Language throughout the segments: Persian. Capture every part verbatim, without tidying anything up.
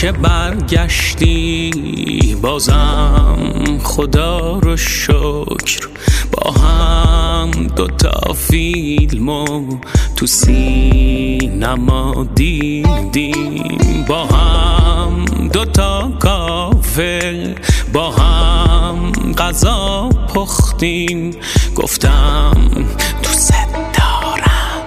که برگشتی بازم خدا رو شکر، با هم دوتا فیلمو تو سینما دیدیم، با هم دوتا کافه با هم غذا پختیم. گفتم دوست دارم،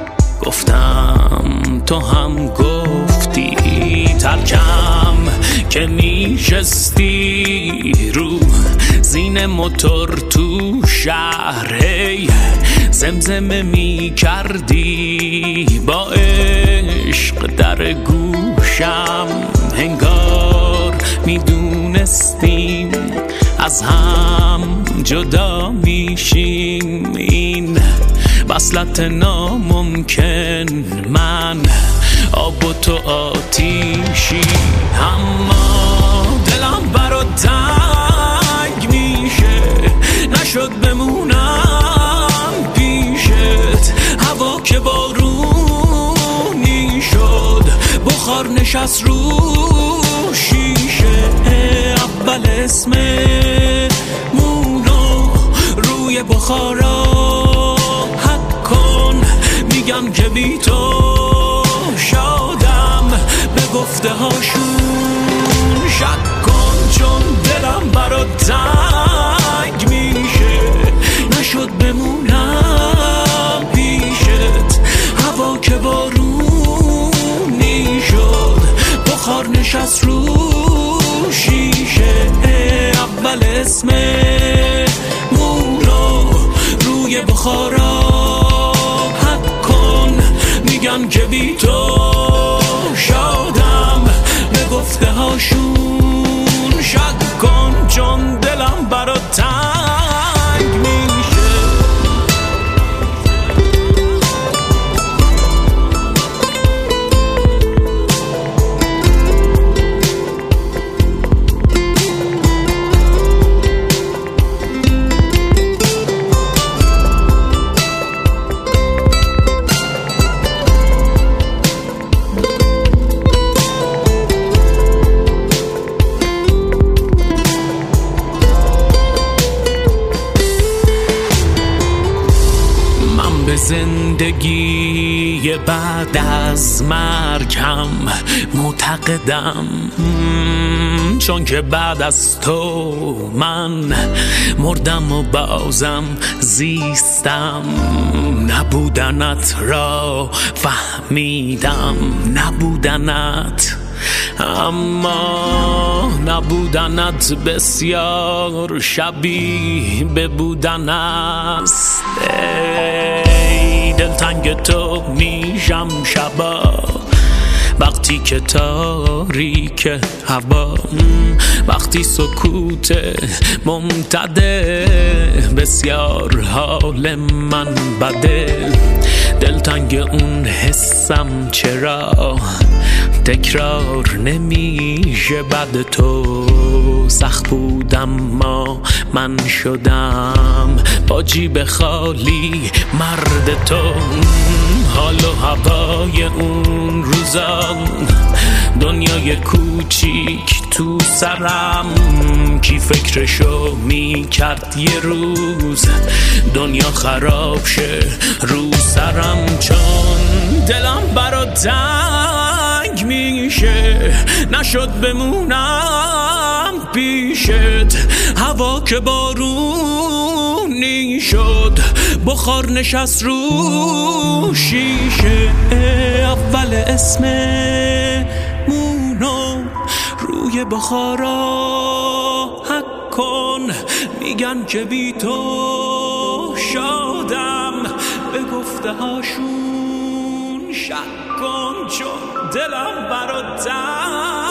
گفتم تو هم گفتی. ترکم که میشستی رو زین موتور تو شهر، هی زمزمه می کردی با عشق در گوشم. انگار میدونستیم از هم جدا میشیم، این وصلت ناممکن، من آب و تو آتیشی. اما دلم برات تنگ میشه، نشد بمونم پیشت. هوا که بارونی شد، بخار نشست رو شیشه. اول اسممونو روی بخارا حک کن، میگم که بی تو شادم، به گفته هاشون شک کن. چون دلم برات تنگ میشه، نشد بمونم پیشت. هوا که بارونی شد، بخار نشست رو شیشه. اول اسممونو روی بخارا حک کن، میگم که بی تو شادم، به گفته هاشون شک کن. چون دلم برات تنگ میشه. زندگی بعد از مرگم معتقدم، چون که بعد از تو من مردم و بازم زیستم. نبودنت را فهمیدم، نبودنت، اما نبودنت بسیار شبیه به بودن است. دلتنگ تو میشم شبا، وقتی که تاریک هوا، وقتی سکوت ممتده، بسیار حال من بده. دلتنگ اون حسم چرا تکرار نمیشه بعد تو. سخت بودم ما من شدم با جیب خالی مرد تو. حال و هوای اون روزا، دنیای کوچیک تو سرم، کی فکرشو میکرد یه روز دنیا خراب شه رو سرم. چون دلم برات تنگ میشه، نشد بمونم پیشت. هوا که بارونی شد، بخار نشست رو شیشه. اول اسممونو روی بخارا حک کن، میگن که بی تو شادم، به گفته هاشون شک کن. چون دلم برات